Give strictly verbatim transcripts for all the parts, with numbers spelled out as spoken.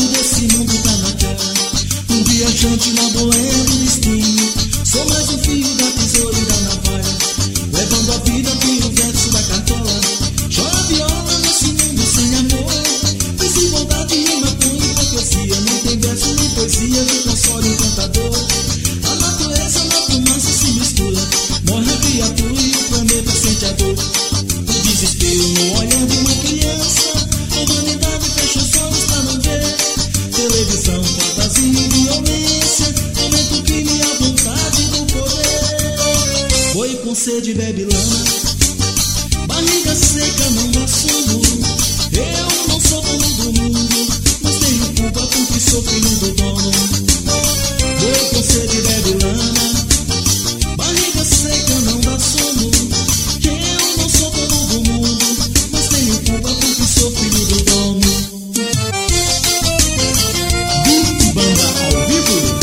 desse mundo tá na cara. Um viajante na boleia do destino. Sou mais um fio da tesoura e da navalha, levando a vida pelo verso da cartola. Chora viola nesse mundo sem amor. Desigualdade e maconha e hipocrisia. Não tem verso nem poesia que console o encantador. A natureza na fumaça se mistura. Morre a criatura e o planeta sente a dor. O desespero no olhar de uma criança. A humanidade fecha os olhos pra não ver. Televisão, fantasia e violência. Aumenta o crime e a vontade do poder. Boi com sede bebe lama. Barriga seca não dá sono. Eu não sou dono do mundo, mas tenho culpa porque sou filho do dono. Boi com sede bebe lama. Barriga seca não dá sono. Eu não sou dono do mundo, mas tenho culpa porque sou filho do dono. Big Banda ao vivo.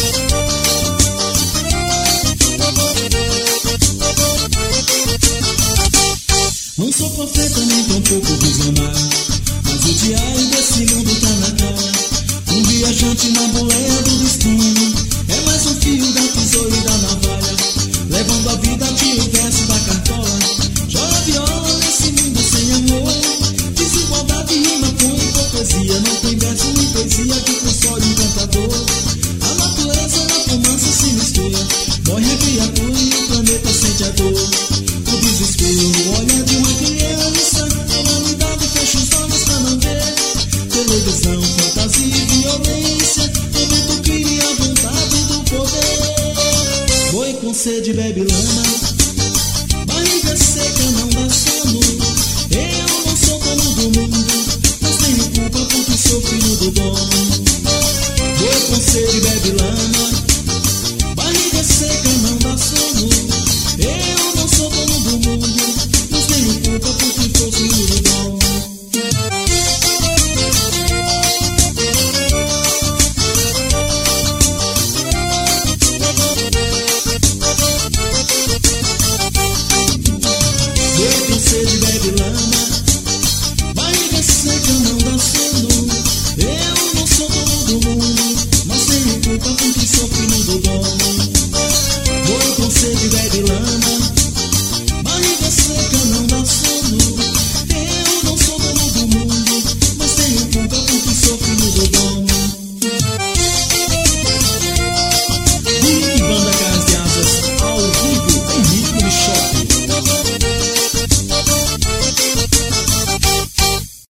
Não sou profeta nem tampouco visionário, mas o diário desse mundo tá na cara. Um viajante na boleia do destino. É mais um fio da tesoura e da navalha, levando a vida tiro o verso da cartola. Chora viola nesse mundo sem amor. Desigualdade e maconha e hipocrisia. Não tem verso nem poesia que console o encantador. A natureza na fumaça se mistura. Morre a criatura e o planeta sente a dor. O desespero no olhar de uma criança. A humanidade fecha os olhos pra não ver. Televisão, fantasia e violência. Aumenta o crime e a vontade do poder. Boi com sede bebe lama. Barriga seca não dá sono. Eu não sou dono do mundo, mas tenho culpa porque sou filho do dono. Boi com sede bebe lama.